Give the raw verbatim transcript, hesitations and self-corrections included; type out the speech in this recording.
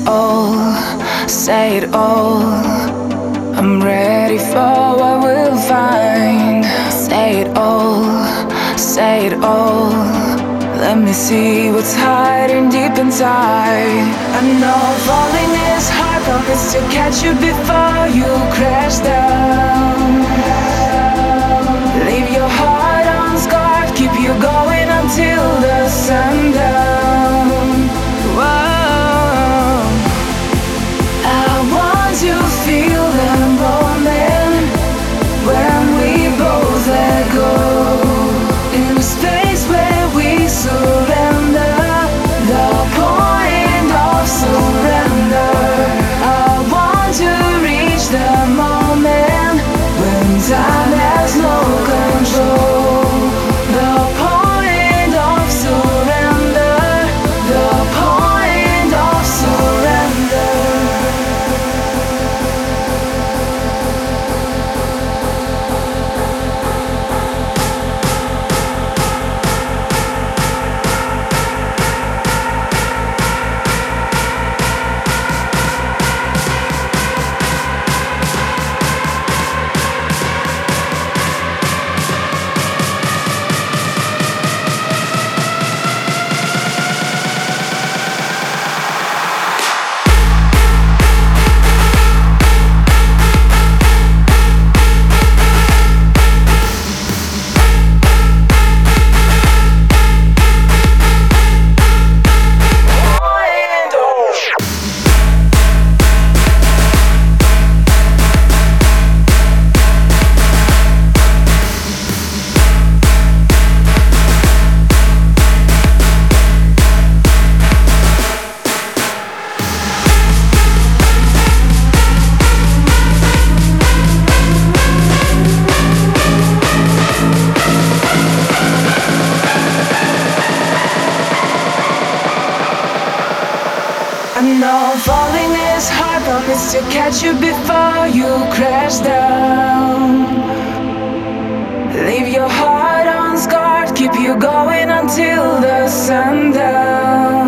all, say it all. I'm ready for what we'll find. Say it all, say it all. Let me see what's hiding deep inside. I know falling is hard, promise to catch you before you crash down. Leave your heart unscarred, keep you going until the sundown. Whoa, I want to feel the moment when we both let go, in a space where we surrender, the point of surrender. I want to reach the moment when time has no control, the point of surrender, the point of surrender. I know falling is hard, promise to catch you before you crash down. Leave your heart unscarred, keep you going until the sundown.